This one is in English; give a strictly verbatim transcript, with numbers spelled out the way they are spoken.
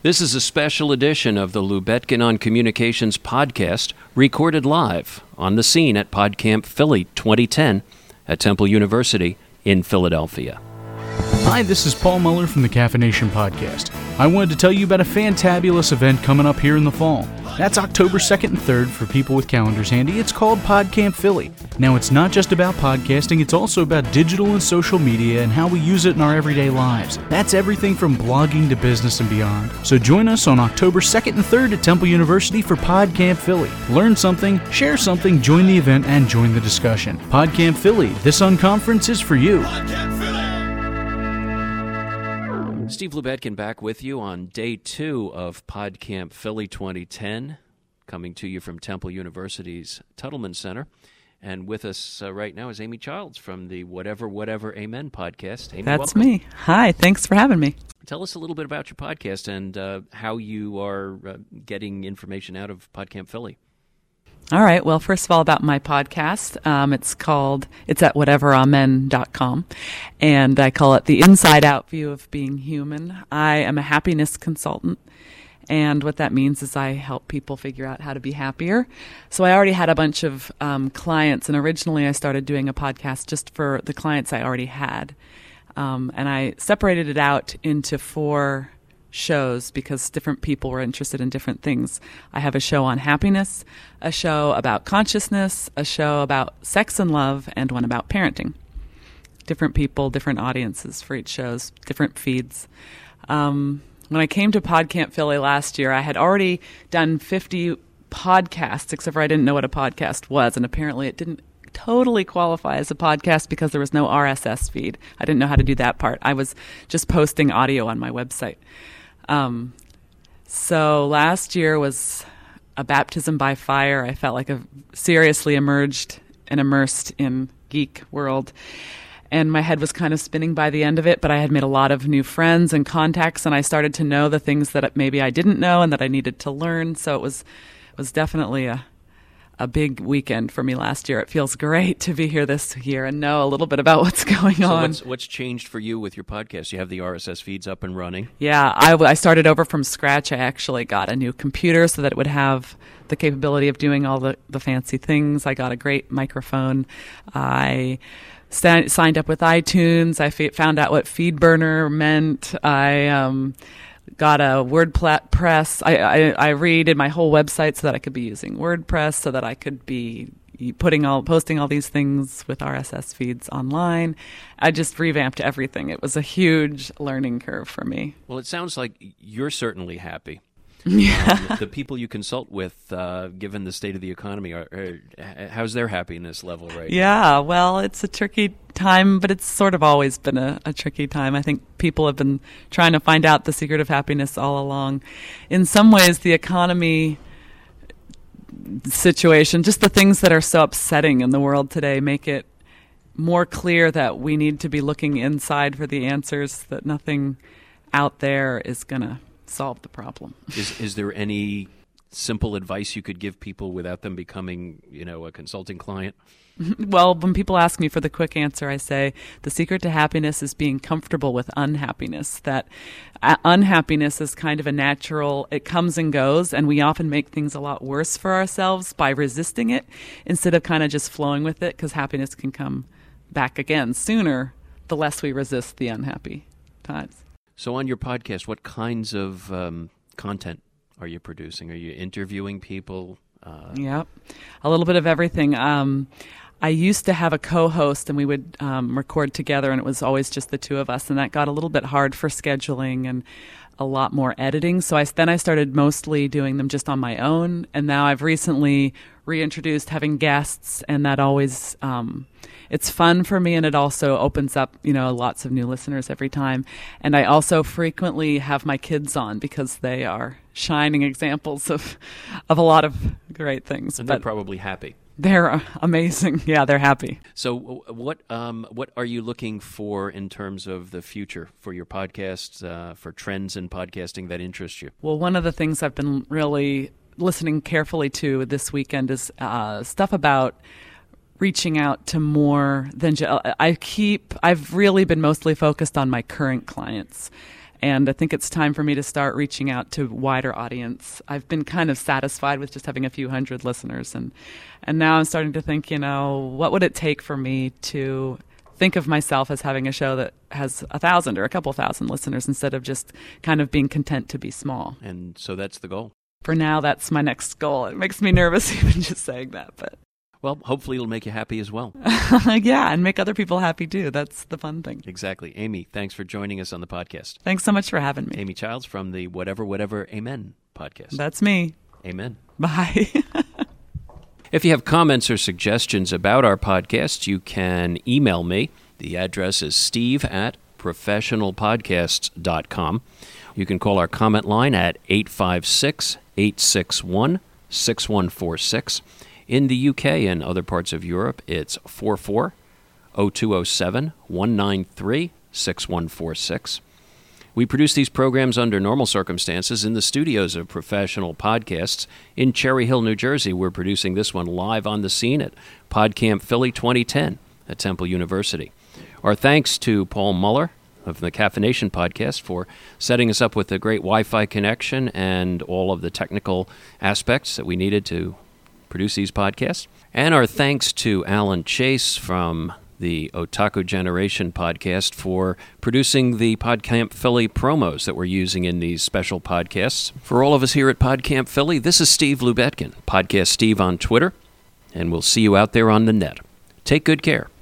This is a special edition of the Lubetkin on Communications podcast, recorded live on the scene at PodCamp Philly twenty ten at Temple University in Philadelphia. Hi, this is Paul Muller from the Caffeination Podcast. I wanted to tell you about a fantabulous event coming up here in the fall. That's October second and third for people with calendars handy. It's called PodCamp Philly. Now, it's not just about podcasting, it's also about digital and social media and how we use it in our everyday lives. That's everything from blogging to business and beyond. So join us on October second and third at Temple University for PodCamp Philly. Learn something, share something, join the event, and join the discussion. PodCamp Philly, this unconference is for you. Steve Lubetkin back with you on day two of PodCamp Philly twenty ten, coming to you from Temple University's Tuttleman Center. And with us uh, right now is Amy Childs from the Whatever, Whatever, Amen podcast. Amy, That's welcome. me. Hi, thanks for having me. Tell us a little bit about your podcast and uh, how you are uh, getting information out of PodCamp Philly. All right. Well, first of all, about my podcast, um, it's called, it's at whatever amen dot com, and I call it the inside out view of being human. I am a happiness consultant, and what that means is I help people figure out how to be happier. So I already had a bunch of um, clients, and originally I started doing a podcast just for the clients I already had, um, and I separated it out into four shows because different people were interested in different things. I have a show on happiness, a show about consciousness, a show about sex and love, and one about parenting. Different people, different audiences for each shows, different feeds. Um, when I came to PodCamp Philly last year, I had already done fifty podcasts, except for I didn't know what a podcast was, and apparently it didn't totally qualify as a podcast because there was no R S S feed. I didn't know how to do that part. I was just posting audio on my website. Um, so last year was a baptism by fire. I felt like I seriously emerged and immersed in geek world. And my head was kind of spinning by the end of it, but I had made a lot of new friends and contacts, and I started to know the things that maybe I didn't know and that I needed to learn. So it was, it was definitely a, a big weekend for me last year. It feels great to be here this year and know a little bit about what's going so on. What's, what's changed for you with your podcast? You have the R S S feeds up and running. Yeah, I, I started over from scratch. I actually got a new computer so that it would have the capability of doing all the, the fancy things. I got a great microphone. I st- signed up with iTunes. I f- found out what FeedBurner meant. I um, got a WordPress. I, I, I redid my whole website so that I could be using WordPress, so that I could be putting all, posting all these things with R S S feeds online. I just revamped everything. It was a huge learning curve for me. Well, it sounds like you're certainly happy. Yeah. Um, the people you consult with, uh, given the state of the economy, are, are how's their happiness level right now? Yeah, well, it's a tricky time, but it's sort of always been a, a tricky time. I think people have been trying to find out the secret of happiness all along. In some ways, the economy situation, just the things that are so upsetting in the world today, make it more clear that we need to be looking inside for the answers, that nothing out there is going to solve the problem. Is is there any simple advice you could give people without them becoming, you know, a consulting client? Well, when people ask me for the quick answer, I say the secret to happiness is being comfortable with unhappiness. That uh, unhappiness is kind of a natural, it comes and goes, and we often make things a lot worse for ourselves by resisting it instead of kind of just flowing with it, because happiness can come back again sooner the less we resist the unhappy times. So on your podcast, what kinds of um, content are you producing? Are you interviewing people? Uh... Yep, a little bit of everything. Um, I used to have a co-host, and we would um, record together, and it was always just the two of us, and that got a little bit hard for scheduling and a lot more editing. So I, then I started mostly doing them just on my own, and now I've recently reintroduced having guests, and that always um, it's fun for me, and it also opens up, you know, lots of new listeners every time. And I also frequently have my kids on because they are shining examples of of a lot of great things. And but they're probably happy. They're amazing. Yeah, they're happy. So what um, what are you looking for in terms of the future for your podcast, uh, for trends in podcasting that interest you? Well, one of the things I've been really listening carefully to this weekend is uh, stuff about reaching out to more than just, I keep, I've really been mostly focused on my current clients. And I think it's time for me to start reaching out to a wider audience. I've been kind of satisfied with just having a few hundred listeners. And, and now I'm starting to think, you know, what would it take for me to think of myself as having a show that has a thousand or a couple thousand listeners instead of just kind of being content to be small. And so that's the goal. For now, that's my next goal. It makes me nervous even just saying that, but... Well, hopefully it'll make you happy as well. Yeah, and make other people happy too. That's the fun thing. Exactly. Amy, thanks for joining us on the podcast. Thanks so much for having me. Amy Childs from the Whatever, Whatever, Amen podcast. That's me. Amen. Bye. If you have comments or suggestions about our podcast, you can email me. The address is steve at professional podcasts dot com. You can call our comment line at eight five six, eight six one, six one four six. In the U K and other parts of Europe, it's four four, zero two zero seven, one nine three, six one four six. We produce these programs under normal circumstances in the studios of Professional Podcasts in Cherry Hill, New Jersey. We're producing this one live on the scene at PodCamp Philly twenty ten at Temple University. Our thanks to Paul Muller of the Caffeination Podcast for setting us up with a great Wi-Fi connection and all of the technical aspects that we needed to produce these podcasts. And our thanks to Alan Chase from the Otaku Generation podcast for producing the PodCamp Philly promos that we're using in these special podcasts. For all of us here at PodCamp Philly, this is Steve Lubetkin, Podcast Steve on Twitter, and we'll see you out there on the net. Take good care.